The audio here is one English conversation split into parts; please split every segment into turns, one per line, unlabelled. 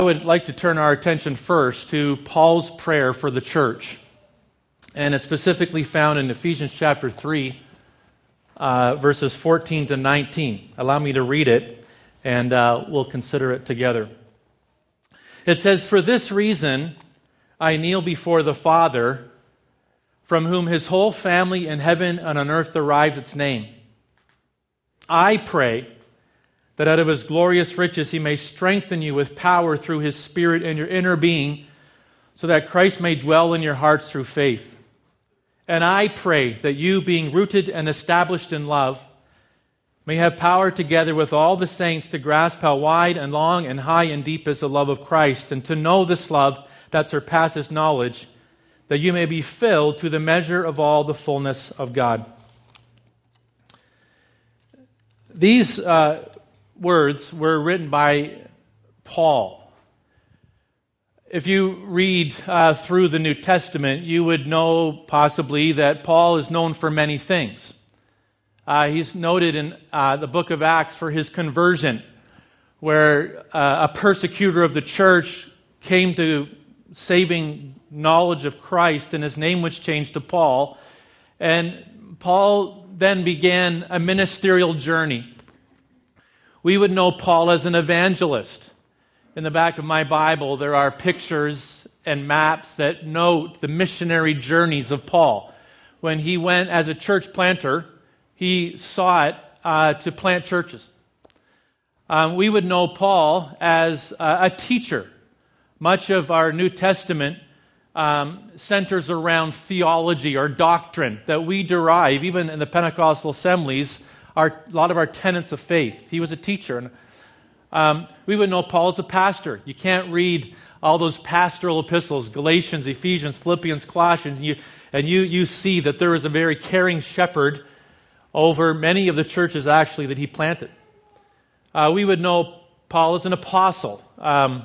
I would like to turn our attention first to Paul's prayer for the church. And it's specifically found in Ephesians chapter 3, verses 14 to 19. Allow me to read it, and we'll consider it together. It says, "For this reason I kneel before the Father, from whom his whole family in heaven and on earth derives its name. I pray that out of his glorious riches he may strengthen you with power through his Spirit in your inner being, so that Christ may dwell in your hearts through faith. And I pray that you, being rooted and established in love, may have power together with all the saints to grasp how wide and long and high and deep is the love of Christ, and to know this love that surpasses knowledge, that you may be filled to the measure of all the fullness of God." These words were written by Paul. If you read through the New Testament, you would know possibly that Paul is known for many things. He's noted in the book of Acts for his conversion, where a persecutor of the church came to saving knowledge of Christ, and his name was changed to Paul. And Paul then began a ministerial journey. We would know Paul as an evangelist. In the back of my Bible, there are pictures and maps that note the missionary journeys of Paul. When he went as a church planter, he sought to plant churches. We would know Paul as a teacher. Much of our New Testament centers around theology or doctrine that we derive, even in the Pentecostal assemblies, a lot of our tenets of faith. He was a teacher. And we would know Paul as a pastor. You can't read all those pastoral epistles, Galatians, Ephesians, Philippians, Colossians, and you see that there is a very caring shepherd over many of the churches actually that he planted. We would know Paul as an apostle. But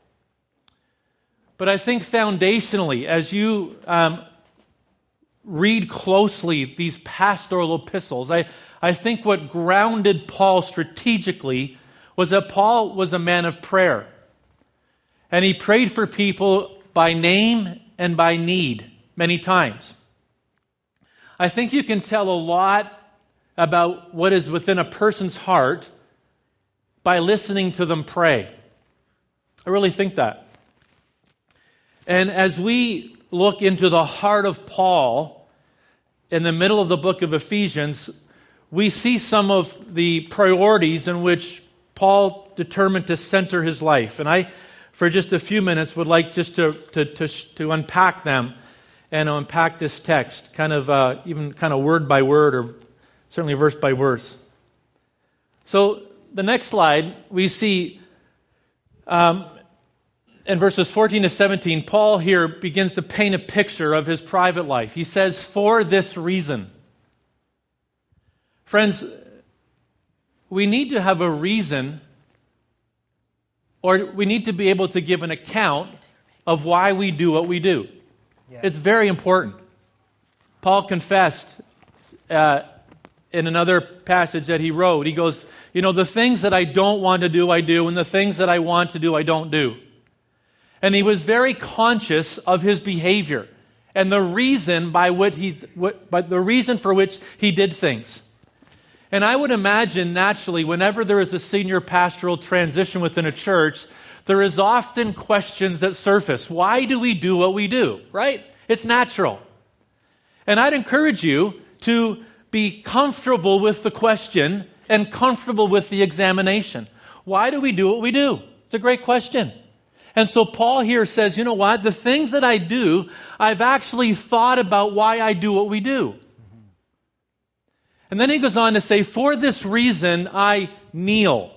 I think foundationally, as you read closely these pastoral epistles, I think what grounded Paul strategically was that Paul was a man of prayer. And he prayed for people by name and by need many times. I think you can tell a lot about what is within a person's heart by listening to them pray. I really think that. And as we look into the heart of Paul in the middle of the book of Ephesians, we see some of the priorities in which Paul determined to center his life. And I, for just a few minutes, would like just to unpack them and unpack this text, even word by word, or certainly verse by verse. So the next slide, we see in verses 14 to 17, Paul here begins to paint a picture of his private life. He says, "For this reason." Friends, we need to have a reason, or we need to be able to give an account of why we do what we do. Yeah. It's very important. Paul confessed in another passage that he wrote, he goes, the things that I don't want to do, I do, and the things that I want to do, I don't do. And he was very conscious of his behavior and the reason the reason for which he did things. And I would imagine naturally, whenever there is a senior pastoral transition within a church, there is often questions that surface. Why do we do what we do? Right? It's natural. And I'd encourage you to be comfortable with the question and comfortable with the examination. Why do we do what we do? It's a great question. And so Paul here says, you know what? The things that I do, I've actually thought about why I do what we do. And then he goes on to say, "For this reason I kneel."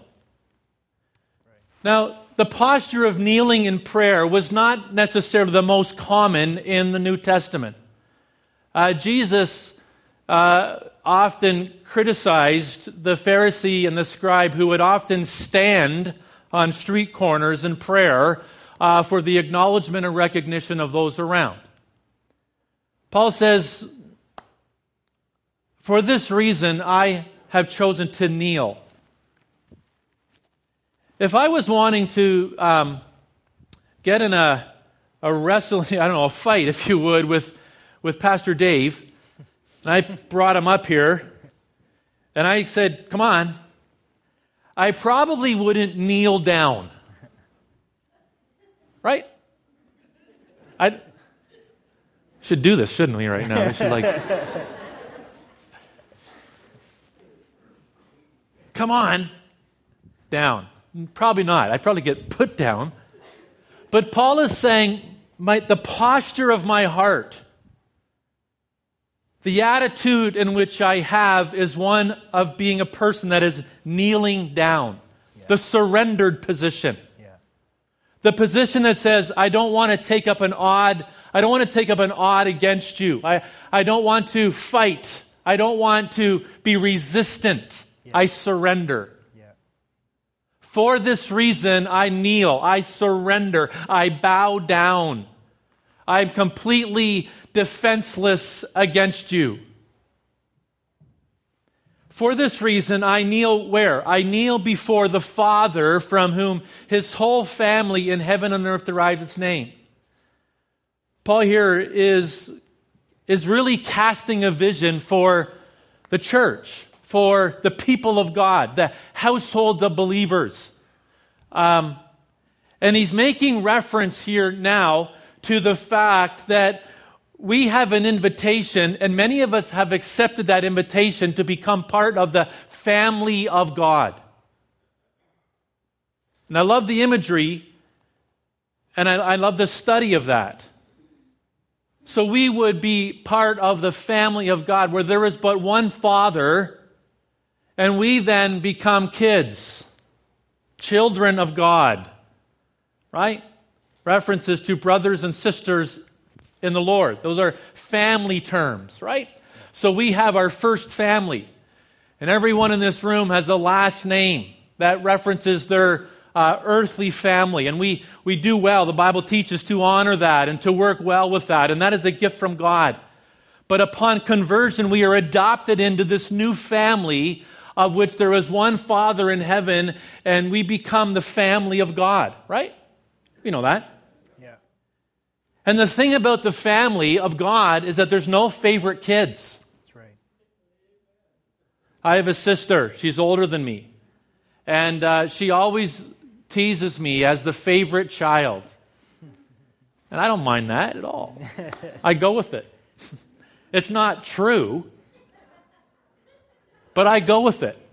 Now, the posture of kneeling in prayer was not necessarily the most common in the New Testament. Jesus often criticized the Pharisee and the scribe who would often stand on street corners in prayer for the acknowledgement and recognition of those around. Paul says, "For this reason I have chosen to kneel." If I was wanting to get in a wrestling, a fight, if you would, with Pastor Dave. And I brought him up here, and I said, come on. I probably wouldn't kneel down. Right? I should do this, shouldn't we, right now? We should come on, down. Probably not. I'd probably get put down. But Paul is saying, the posture of my heart, the attitude in which I have is one of being a person that is kneeling down, the surrendered position. The position that says, I don't want to take up an odd against you. I don't want to fight. I don't want to be resistant. I surrender. For this reason, I kneel, I surrender, I bow down. I'm completely defenseless against you. For this reason, I kneel where? I kneel before the Father, from whom his whole family in heaven and earth derives its name. Paul here is really casting a vision for the church, for the people of God, the household of believers. And he's making reference here now to the fact that we have an invitation, and many of us have accepted that invitation to become part of the family of God. And I love the imagery, and I love the study of that. So we would be part of the family of God, where there is but one Father, and we then become kids, children of God, right? References to brothers and sisters in the Lord. Those are family terms, right? So we have our first family, and everyone in this room has a last name that references their earthly family, and we do well. The Bible teaches to honor that and to work well with that, and that is a gift from God. But upon conversion, we are adopted into this new family of which there is one Father in heaven, and we become the family of God, right? You know that.
Yeah.
And the thing about the family of God is that there's no favorite kids.
That's right.
I have a sister. She's older than me. And she always teases me as the favorite child. And I don't mind that at all. I go with it. It's not true, but I go with it.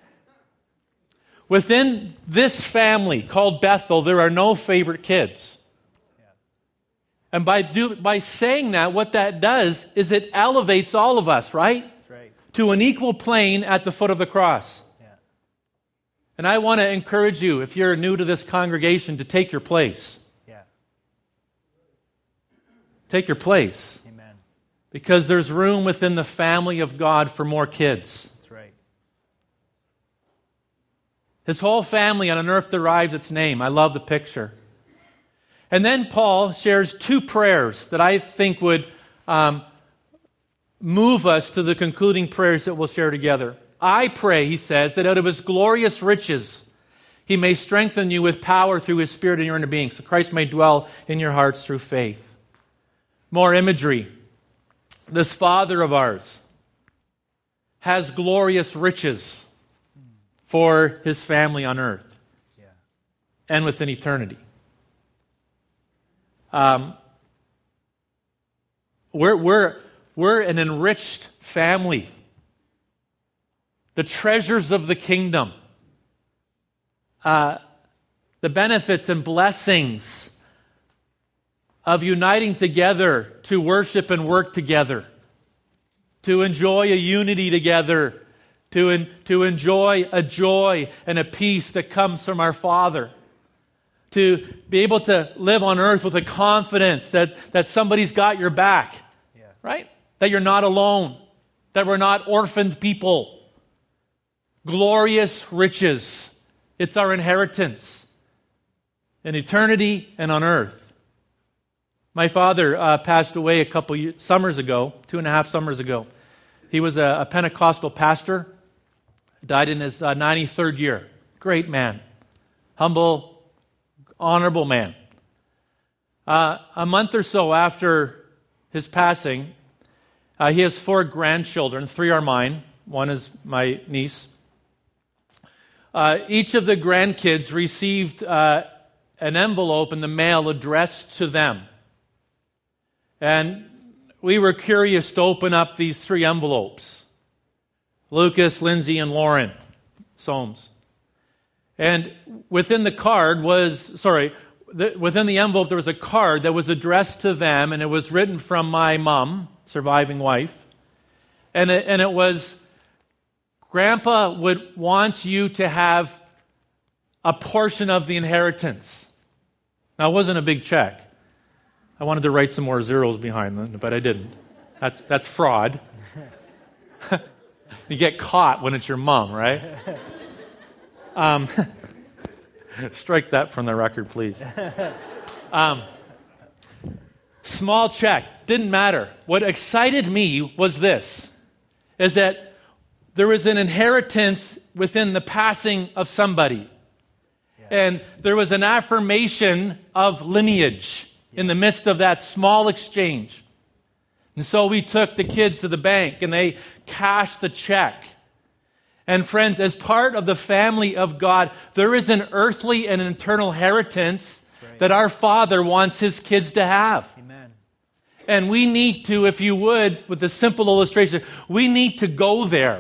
Within this family called Bethel, there are no favorite kids. And by saying that, what that does is it elevates all of us, right?
That's right.
To an equal plane at the foot of the cross.
Yeah.
And I want to encourage you, if you're new to this congregation, to take your place.
Yeah.
Take your place.
Amen.
Because there's room within the family of God for more kids.
That's right.
His whole family on earth derives its name. I love the picture. And then Paul shares two prayers that I think would move us to the concluding prayers that we'll share together. I pray, he says, that out of his glorious riches he may strengthen you with power through his Spirit in your inner being, so Christ may dwell in your hearts through faith. More imagery. This Father of ours has glorious riches for his family on earth and within eternity. We're an enriched family. The treasures of the kingdom, the benefits and blessings of uniting together to worship and work together, to enjoy a unity together, to enjoy a joy and a peace that comes from our Father, to be able to live on earth with a confidence that somebody's got your back, right? That you're not alone, that we're not orphaned people. Glorious riches. It's our inheritance in eternity and on earth. My father passed away a couple summers ago, 2.5 summers ago. He was a Pentecostal pastor, died in his 93rd year. Great man, humble, honorable man. A month or so after his passing, he has 4 grandchildren. 3 are mine. 1 is my niece. Each of the grandkids received an envelope in the mail addressed to them. And we were curious to open up these 3 envelopes. Lucas, Lindsay, and Lauren Soames. And within the envelope there was a card that was addressed to them, and it was written from my mom, surviving wife. And it was, Grandpa wants you to have a portion of the inheritance. Now, it wasn't a big check. I wanted to write some more zeros behind them, but I didn't. That's fraud. You get caught when it's your mom, right? Strike that from the record, please. Small check, didn't matter. What excited me was this, is that there was an inheritance within the passing of somebody. And there was an affirmation of lineage in the midst of that small exchange. And so we took the kids to the bank and they cashed the check. And friends, as part of the family of God, there is an earthly and an eternal inheritance that our Father wants His kids to have.
Amen.
And we need to, if you would, with a simple illustration, we need to go there.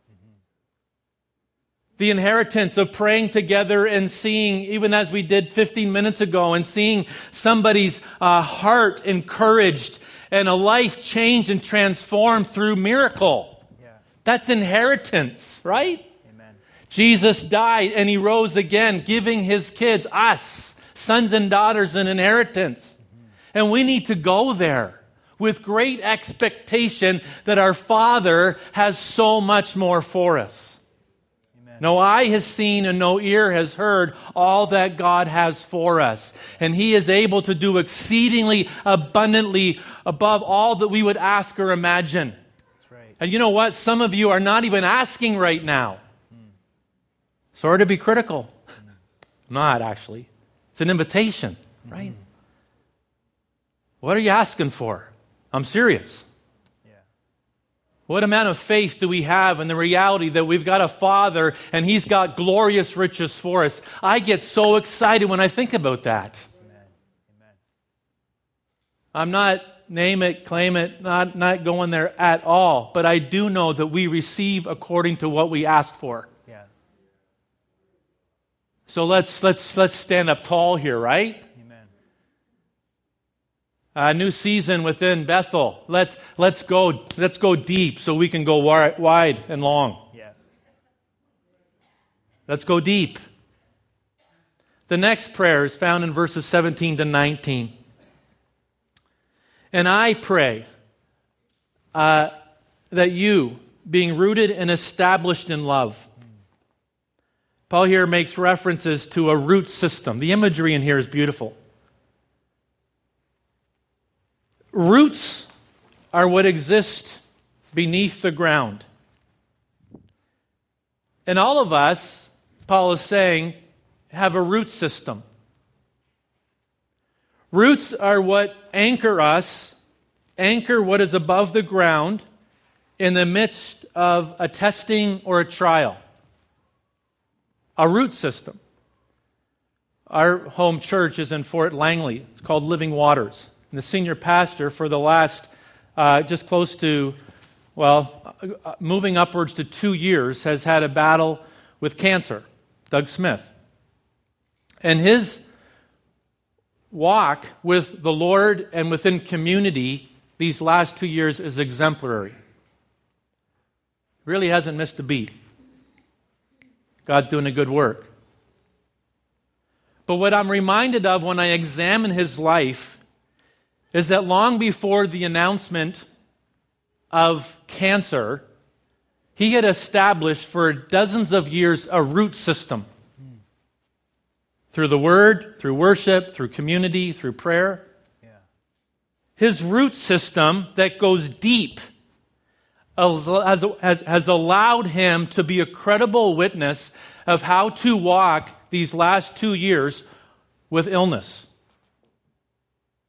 The inheritance of praying together and seeing, even as we did 15 minutes ago, and seeing somebody's heart encouraged and a life changed and transformed through miracle.
Yeah.
That's inheritance, right?
Amen.
Jesus died and He rose again, giving His kids, us, sons and daughters, an inheritance. And we need to go there with great expectation that our Father has so much more for us. No eye has seen and no ear has heard all that God has for us. And He is able to do exceedingly abundantly above all that we would ask or imagine.
That's right.
And you know what? Some of you are not even asking right now. Sorry to be critical. Not actually. It's an invitation, right? What are you asking for? I'm serious. What amount of faith do we have in the reality that we've got a Father and He's got glorious riches for us? I get so excited when I think about that.
Amen. Amen.
I'm not name it, claim it, not going there at all. But I do know that we receive according to what we ask for.
Yeah.
So let's stand up tall here, right? A new season within Bethel. Let's go deep so we can go wide and long.
Yeah.
Let's go deep. The next prayer is found in verses 17 to 19. And I pray that you, being rooted and established in love. Paul here makes references to a root system. The imagery in here is beautiful. Roots are what exist beneath the ground. And all of us, Paul is saying, have a root system. Roots are what anchor us, anchor what is above the ground in the midst of a testing or a trial. A root system. Our home church is in Fort Langley. It's called Living Waters. And the senior pastor for the last just close to, moving upwards to 2 years, has had a battle with cancer, Doug Smith. And his walk with the Lord and within community these last 2 years is exemplary. Really hasn't missed a beat. God's doing a good work. But what I'm reminded of when I examine his life is that long before the announcement of cancer, he had established for dozens of years a root system. Through the Word, through worship, through community, through prayer.
Yeah.
His root system that goes deep has allowed him to be a credible witness of how to walk these last 2 years with illness.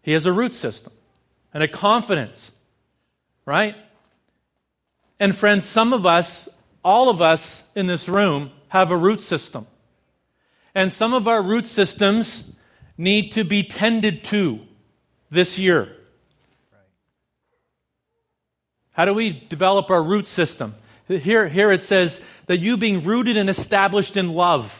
He has a root system and a confidence, right? And friends, some of us, all of us in this room have a root system. And some of our root systems need to be tended to this year.
Right.
How do we develop our root system? Here it says that you being rooted and established in love,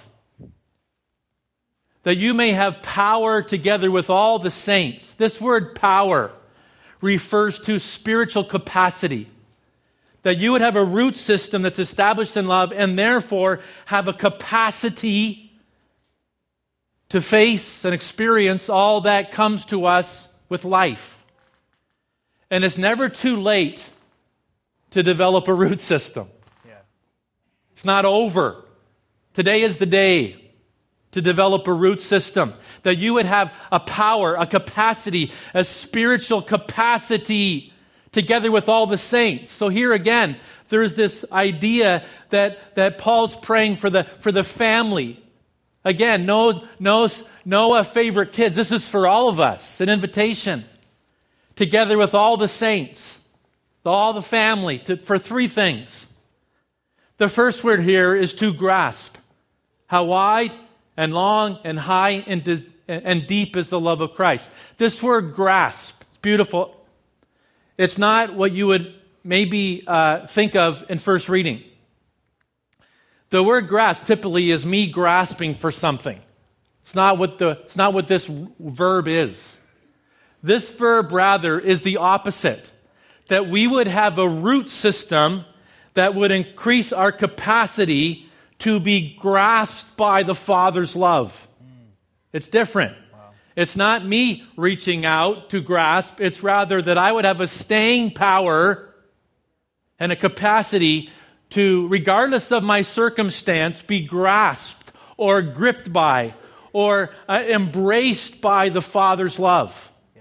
that you may have power together with all the saints. This word power refers to spiritual capacity. That you would have a root system that's established in love and therefore have a capacity to face and experience all that comes to us with life. And it's never too late to develop a root system.
Yeah.
It's not over. Today is the day to develop a root system. That you would have a power, a capacity, a spiritual capacity together with all the saints. So here again, there's this idea that Paul's praying for the family. Again, no favorite kids. This is for all of us, an invitation. Together with all the saints, all the family, for three things. The first word here is to grasp. How wide and long and high and deep is the love of Christ. This word grasp, it's beautiful. It's not what you would maybe think of in first reading. The word grasp typically is me grasping for something. It's not what this verb is. This verb rather is the opposite. That we would have a root system that would increase our capacity to be grasped by the Father's love. It's different.
Wow.
It's not me reaching out to grasp. It's rather that I would have a staying power and a capacity to, regardless of my circumstance, be grasped or gripped by or embraced by the Father's love.
Yeah.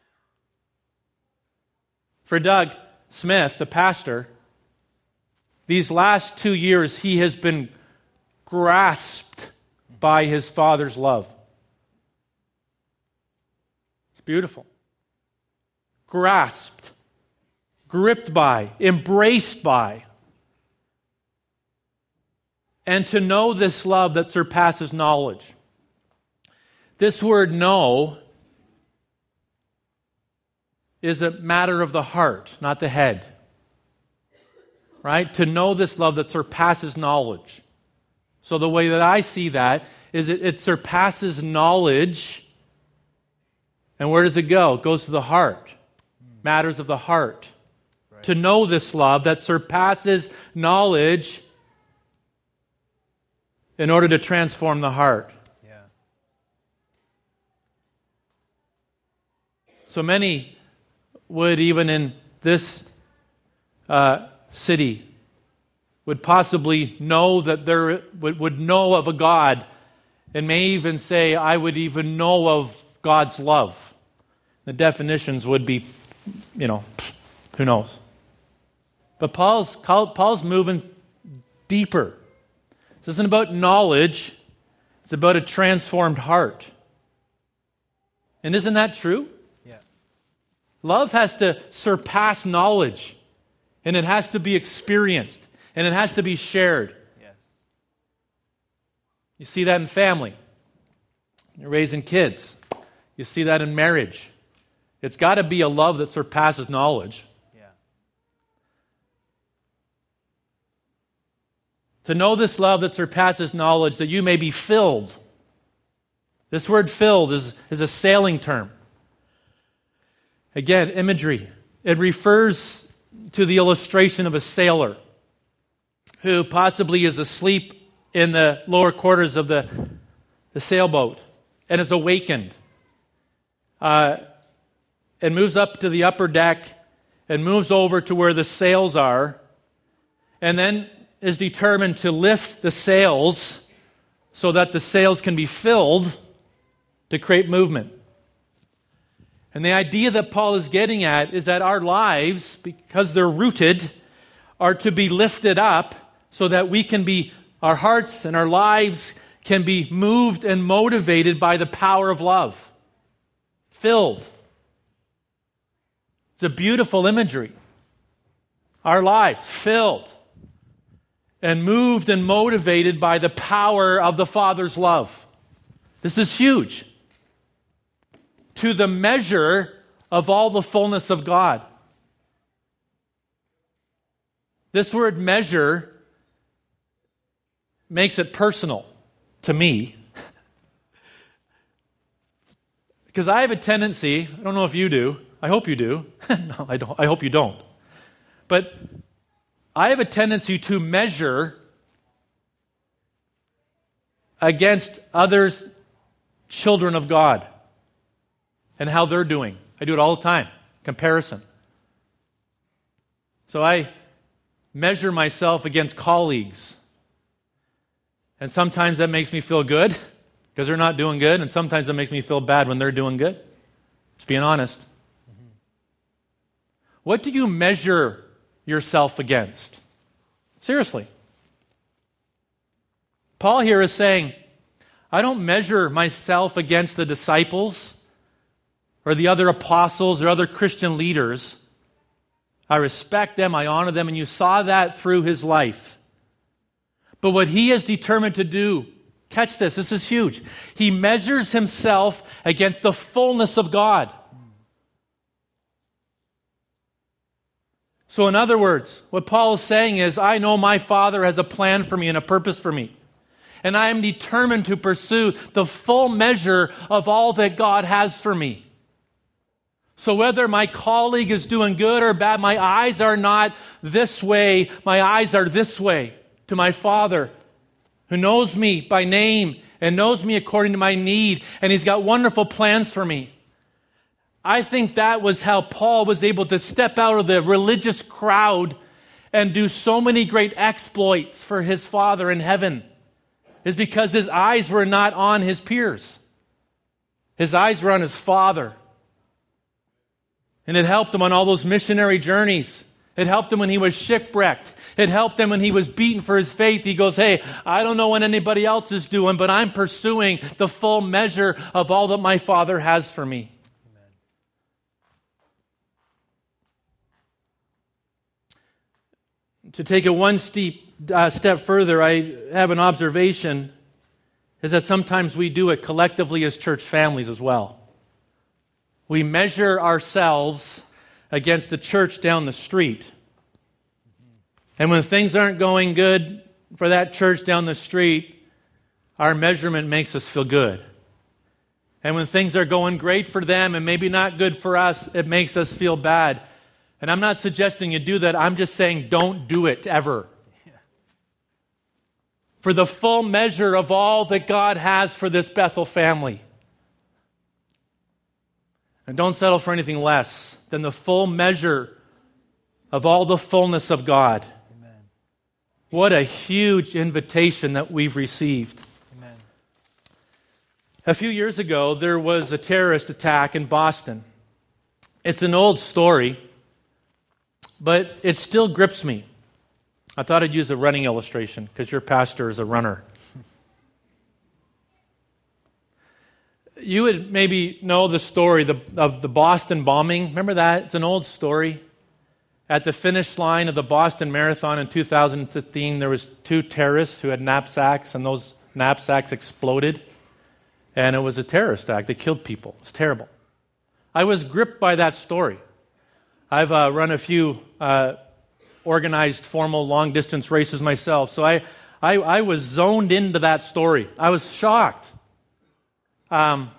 For Doug Smith, the pastor, these last 2 years, he has been grasped by his Father's love. It's beautiful. Grasped, gripped by, embraced by. And to know this love that surpasses knowledge. This word know is a matter of the heart, not the head. Right? To know this love that surpasses knowledge. So the way that I see that is it surpasses knowledge. And where does it go? It goes to the heart. Matters of the heart.
Right.
To know this love that surpasses knowledge in order to transform the heart.
Yeah.
So many would, even in this city, would possibly know that there would know of a God, and may even say, I would even know of God's love. The definitions would be, who knows? But Paul's moving deeper. This isn't about knowledge. It's about a transformed heart. And isn't that true?
Yeah.
Love has to surpass knowledge. And it has to be experienced. And it has to be shared.
Yes.
You see that in family. You're raising kids. You see that in marriage. It's got to be a love that surpasses knowledge.
Yeah.
To know this love that surpasses knowledge, that you may be filled. This word filled is a sailing term. Again, imagery. It refers to the illustration of a sailor who possibly is asleep in the lower quarters of the sailboat and is awakened and moves up to the upper deck and moves over to where the sails are and then is determined to lift the sails so that the sails can be filled to create movement. And the idea that Paul is getting at is that our lives, because they're rooted, are to be lifted up so that we can be, our hearts and our lives can be moved and motivated by the power of love. Filled. It's a beautiful imagery. Our lives filled and moved and motivated by the power of the Father's love. This is huge. To the measure of all the fullness of God. This word measure makes it personal to me. Because I have a tendency, I don't know if you do, I hope you do. No, I don't. I hope you don't. But I have a tendency to measure against others, children of God, and how they're doing. I do it all the time. Comparison. So I measure myself against colleagues. And sometimes that makes me feel good because they're not doing good, and sometimes that makes me feel bad when they're doing good. Just being honest. What do you measure yourself against? Seriously. Paul here is saying, I don't measure myself against the disciples or the other apostles or other Christian leaders. I respect them, I honor them, and you saw that through his life. But what he is determined to do, catch this is huge. He measures himself against the fullness of God. So in other words, what Paul is saying is, I know my Father has a plan for me and a purpose for me. And I am determined to pursue the full measure of all that God has for me. So whether my colleague is doing good or bad, my eyes are not this way, my eyes are this way to my Father, who knows me by name and knows me according to my need, and he's got wonderful plans for me. I think that was how Paul was able to step out of the religious crowd and do so many great exploits for his Father in heaven, is because his eyes were not on his peers. His eyes were on his Father. And it helped him on all those missionary journeys. It helped him when he was shipwrecked. It helped him when he was beaten for his faith. He goes, hey, I don't know what anybody else is doing, but I'm pursuing the full measure of all that my Father has for me. To take it one step further, I have an observation, is that sometimes we do it collectively as church families as well. We measure ourselves against the church down the street. And when things aren't going good for that church down the street, our measurement makes us feel good. And when things are going great for them and maybe not good for us, it makes us feel bad. And I'm not suggesting you do that. I'm just saying don't do it ever. For the full measure of all that God has for this Bethel family. And don't settle for anything less than the full measure of all the fullness of God. Amen. What a huge invitation that we've received. Amen. A few years ago, there was a terrorist attack in Boston. It's an old story, but it still grips me. I thought I'd use a running illustration because your pastor is a runner. You would maybe know the story of the Boston bombing. Remember that? It's an old story. At the finish line of the Boston Marathon in 2015, there was 2 terrorists who had knapsacks, and those knapsacks exploded. And it was a terrorist act. They killed people. It was terrible. I was gripped by that story. I've run a few organized, formal, long-distance races myself, so I was zoned into that story. I was shocked. I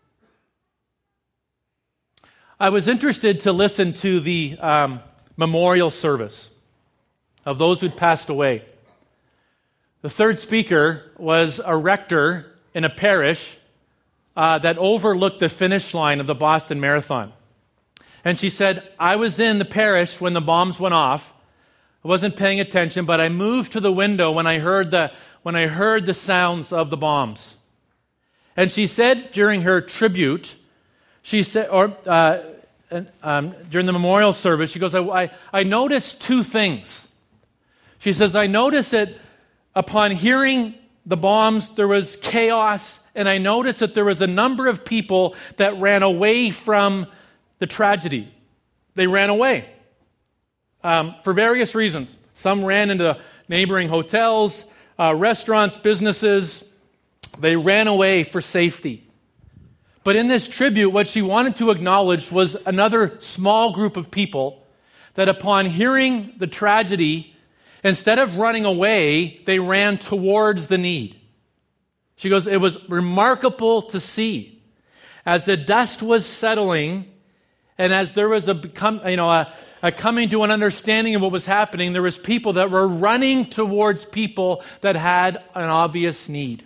was interested to listen to the memorial service of those who'd passed away. The third speaker was a rector in a parish that overlooked the finish line of the Boston Marathon. And she said, I was in the parish when the bombs went off. I wasn't paying attention, but I moved to the window when I heard the sounds of the bombs. And she said during her tribute, she said, during the memorial service, she goes, I noticed 2 things. She says, I noticed that upon hearing the bombs, there was chaos, and I noticed that there was a number of people that ran away from the tragedy. they ran away for various reasons. Some ran into neighboring hotels, restaurants, businesses. They ran away for safety. But in this tribute, what she wanted to acknowledge was another small group of people that upon hearing the tragedy, instead of running away, they ran towards the need. She goes, it was remarkable to see as the dust was settling and as there was a coming to an understanding of what was happening, there was people that were running towards people that had an obvious need.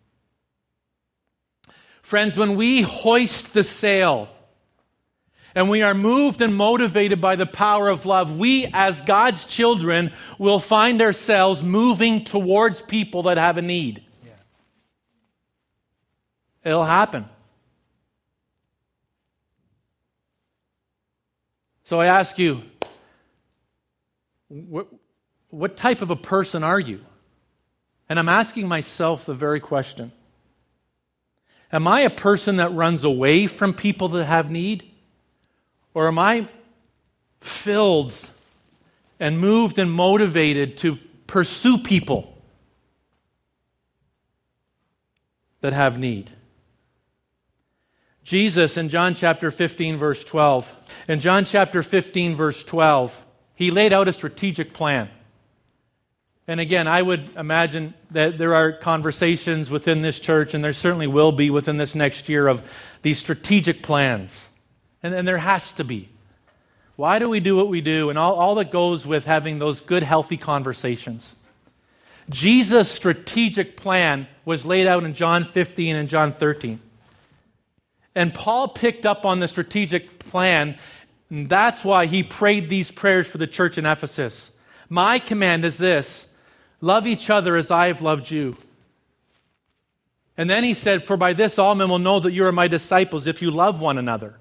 Friends, when we hoist the sail and we are moved and motivated by the power of love, we as God's children will find ourselves moving towards people that have a need. Yeah. It'll happen. So I ask you, what type of a person are you? And I'm asking myself the very question. Am I a person that runs away from people that have need? Or am I filled and moved and motivated to pursue people that have need? Jesus in John chapter 15, verse 12. In John chapter 15, verse 12, he laid out a strategic plan. And again, I would imagine that there are conversations within this church, and there certainly will be within this next year, of these strategic plans. And there has to be. Why do we do what we do? And all that goes with having those good, healthy conversations. Jesus' strategic plan was laid out in John 15 and John 13. And Paul picked up on the strategic plan, and that's why he prayed these prayers for the church in Ephesus. My command is this: love each other as I have loved you. And then he said, for by this all men will know that you are my disciples if you love one another.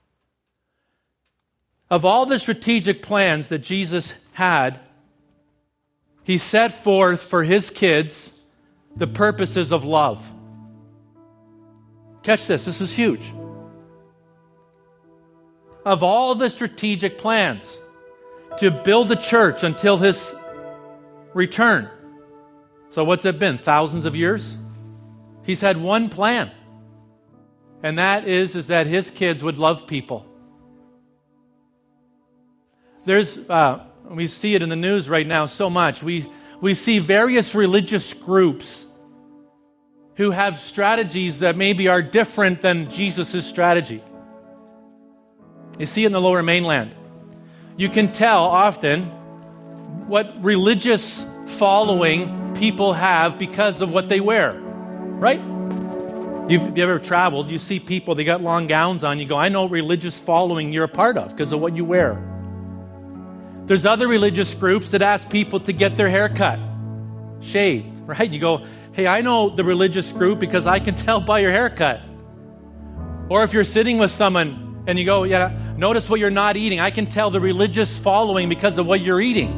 Of all the strategic plans that Jesus had, he set forth for his kids the purposes of love. Catch this, this is huge. Of all the strategic plans to build a church until his return. So what's it been? Thousands of years? He's had one plan. And that is that his kids would love people. We see it in the news right now so much. We see various religious groups who have strategies that maybe are different than Jesus' strategy. You see it in the Lower Mainland. You can tell often what religious following people have because of what they wear, right? You've ever traveled, you see people, they got long gowns on, you go, I know what religious following you're a part of because of what you wear. There's other religious groups that ask people to get their hair cut, shaved, right? You go, hey, I know the religious group because I can tell by your haircut. Or if you're sitting with someone and you go, yeah, notice what you're not eating. I can tell the religious following because of what you're eating.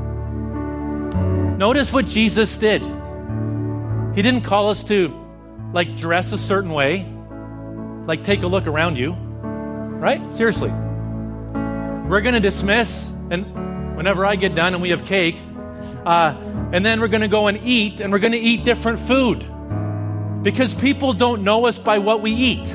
Notice what Jesus did. He didn't call us to dress a certain way, take a look around you, right? Seriously. We're going to dismiss, and whenever I get done and we have cake, and then we're going to go and eat, and we're going to eat different food because people don't know us by what we eat.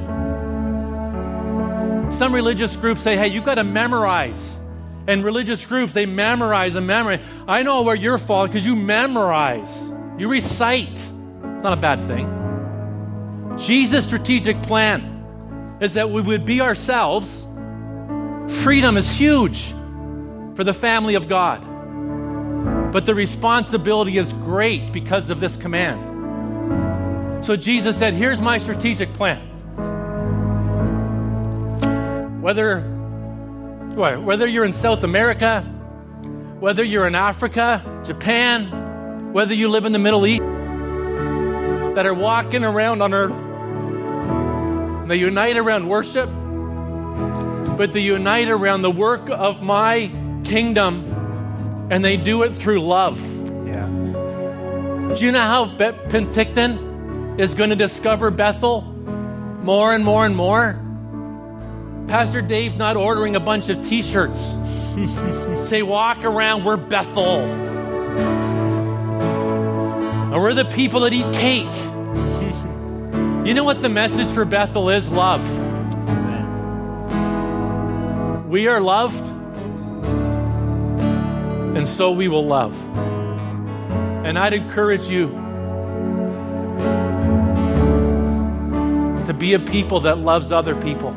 Some religious groups say, hey, you got to memorize. And religious groups, they memorize and memorize. I know where you're falling because you memorize. You recite. It's not a bad thing. Jesus' strategic plan is that we would be ourselves. Freedom is huge for the family of God. But the responsibility is great because of this command. So Jesus said, here's my strategic plan. Whether you're in South America, whether you're in Africa, Japan, whether you live in the Middle East, that are walking around on earth, they unite around worship, but they unite around the work of my kingdom, and they do it through love.
Yeah.
Do you know how Penticton is going to discover Bethel more and more and more? Pastor Dave's not ordering a bunch of t-shirts. Say, walk around, we're Bethel. Or we're the people that eat cake. You know what the message for Bethel is? Love. We are loved, and so we will love. And I'd encourage you to be a people that loves other people.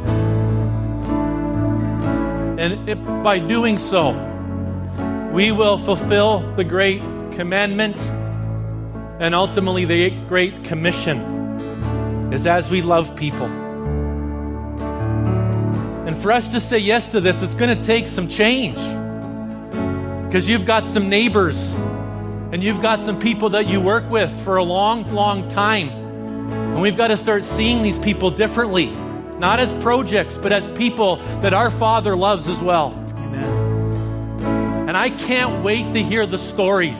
And by doing so, we will fulfill the Great Commandment and ultimately the Great Commission is as we love people. And for us to say yes to this, it's going to take some change. Because you've got some neighbors and you've got some people that you work with for a long, long time. And we've got to start seeing these people differently. Not as projects, but as people that our Father loves as well.
Amen.
And I can't wait to hear the stories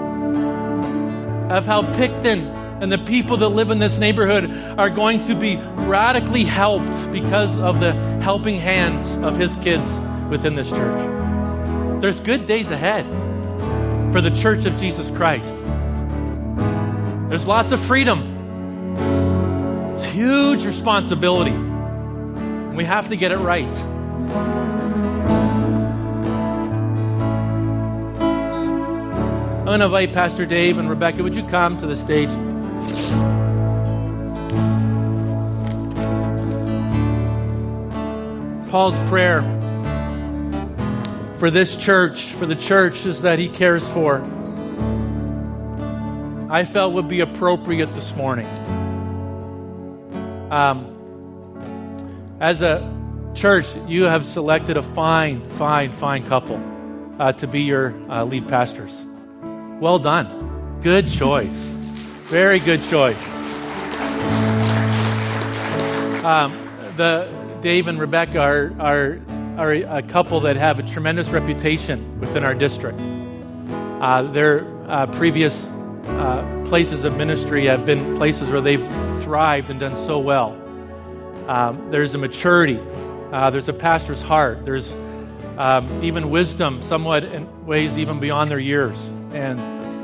of how Picton and the people that live in this neighborhood are going to be radically helped because of the helping hands of his kids within this church. There's good days ahead for the Church of Jesus Christ. There's lots of freedom. It's huge responsibility. We have to get it right. I'm going to invite Pastor Dave and Rebecca. Would you come to the stage? Paul's prayer for this church, for the church, is that he cares for. I felt would be appropriate this morning. As a church, you have selected a fine couple to be your lead pastors. Well done. Good choice. Very good choice. Dave and Rebecca are a couple that have a tremendous reputation within our district. Their previous places of ministry have been places where they've thrived and done so well. There's a maturity. There's a pastor's heart. There's even wisdom, somewhat in ways even beyond their years. And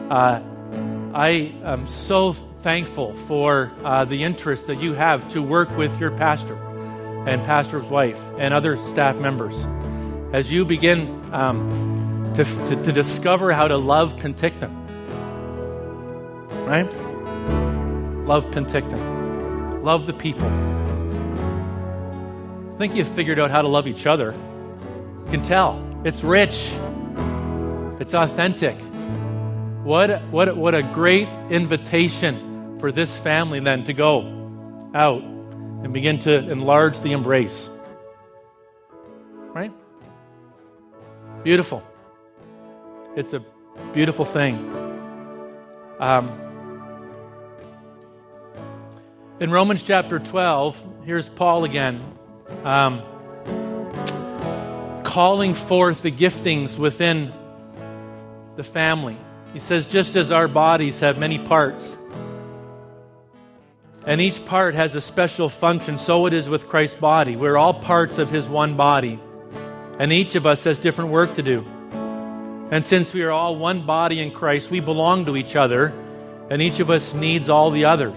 I am so thankful for the interest that you have to work with your pastor and pastor's wife and other staff members as you begin to discover how to love Penticton. Right? Love Penticton. Love the people. I think you've figured out how to love each other. You can tell. It's rich. It's authentic. What a great invitation for this family then to go out and begin to enlarge the embrace. Right? Beautiful. It's a beautiful thing. In Romans chapter 12, here's Paul again, calling forth the giftings within the family. He says, just as our bodies have many parts, and each part has a special function, so it is with Christ's body. We're all parts of his one body, and each of us has different work to do. And since we are all one body in Christ, we belong to each other, and each of us needs all the others.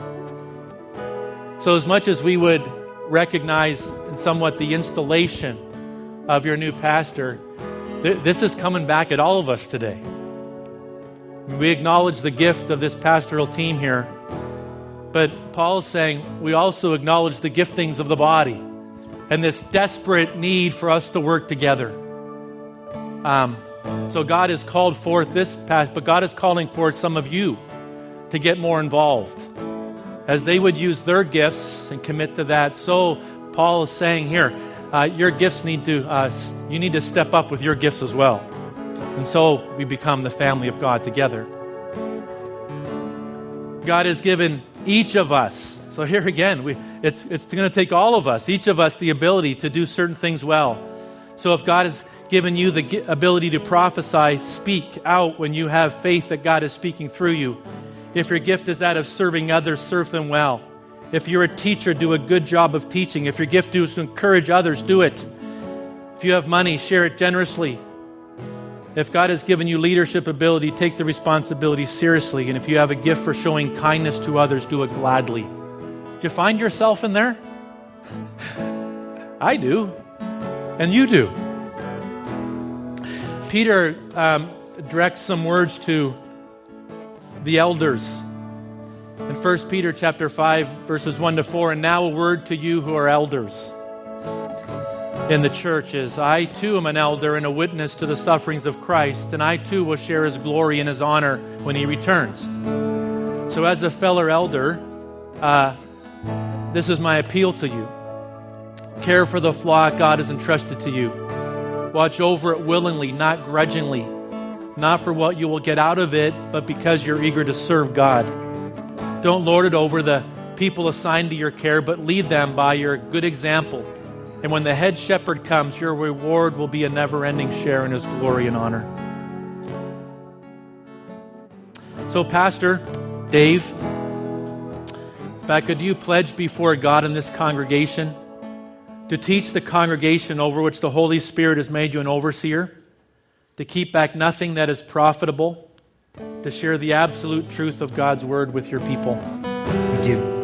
So as much as we would recognize in somewhat the installation of your new pastor, this is coming back at all of us today. We acknowledge the gift of this pastoral team here, but Paul is saying we also acknowledge the giftings of the body and this desperate need for us to work together. So God has called forth this past, but God is calling forth some of you to get more involved as they would use their gifts and commit to that. So Paul is saying here, your gifts need to, you need to step up with your gifts as well. And so we become the family of God together. God has given each of us, so here again, it's going to take all of us, each of us, the ability to do certain things well. So if God has given you the ability to prophesy, speak out when you have faith that God is speaking through you. If your gift is that of serving others, serve them well. If you're a teacher, do a good job of teaching. If your gift is to encourage others, do it. If you have money, share it generously. If God has given you leadership ability, take the responsibility seriously. And if you have a gift for showing kindness to others, do it gladly. Do you find yourself in there? I do. And you do. Peter directs some words to the elders. In 1 Peter chapter 5, verses 1 to 4, and now a word to you who are elders in the churches. I too am an elder and a witness to the sufferings of Christ, and I too will share his glory and his honor when he returns. So as a fellow elder, this is my appeal to you. Care for the flock God has entrusted to you. Watch over it willingly, not grudgingly, not for what you will get out of it, but because you're eager to serve God. Don't lord it over the people assigned to your care, but lead them by your good example. And when the head shepherd comes, your reward will be a never-ending share in his glory and honor. So, Pastor Dave, could you pledge before God in this congregation to teach the congregation over which the Holy Spirit has made you an overseer, to keep back nothing that is profitable, to share the absolute truth of God's word with your people?
We do.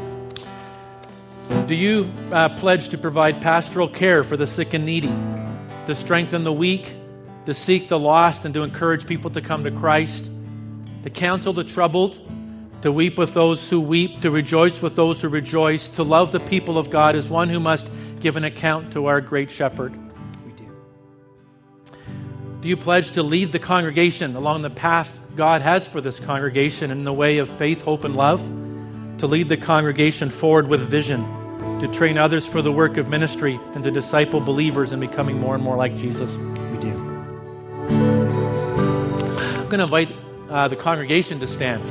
Do you pledge to provide pastoral care for the sick and needy, to strengthen the weak, to seek the lost, and to encourage people to come to Christ, to counsel the troubled, to weep with those who weep, to rejoice with those who rejoice, to love the people of God as one who must give an account to our great shepherd?
We do.
Do you pledge to lead the congregation along the path God has for this congregation in the way of faith, hope, and love? To lead the congregation forward with vision, to train others for the work of ministry, and to disciple believers in becoming more and more like Jesus?
We do.
I'm going to invite the congregation to stand.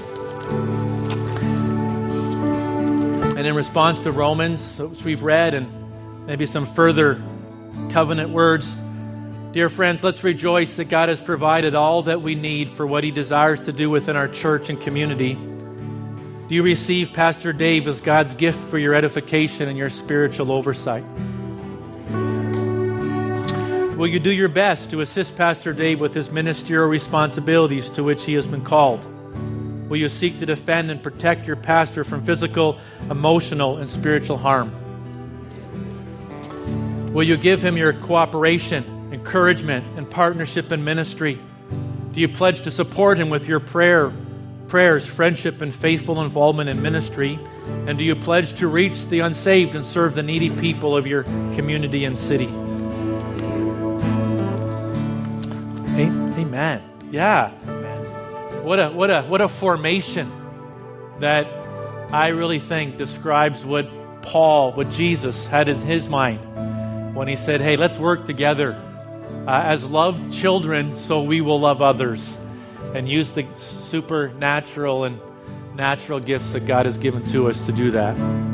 And in response to Romans, which we've read, and maybe some further covenant words, dear friends, let's rejoice that God has provided all that we need for what he desires to do within our church and community. Do you receive Pastor Dave as God's gift for your edification and your spiritual oversight? Will you do your best to assist Pastor Dave with his ministerial responsibilities to which he has been called? Will you seek to defend and protect your pastor from physical, emotional, and spiritual harm? Will you give him your cooperation, encouragement, and partnership in ministry? Do you pledge to support him with your prayers, friendship, and faithful involvement in ministry? And do you pledge to reach the unsaved and serve the needy people of your community and city? Amen. Yeah. What a formation that I really think describes what Jesus had in his mind when he said, hey, let's work together as loved children so we will love others, and use the supernatural and natural gifts that God has given to us to do that.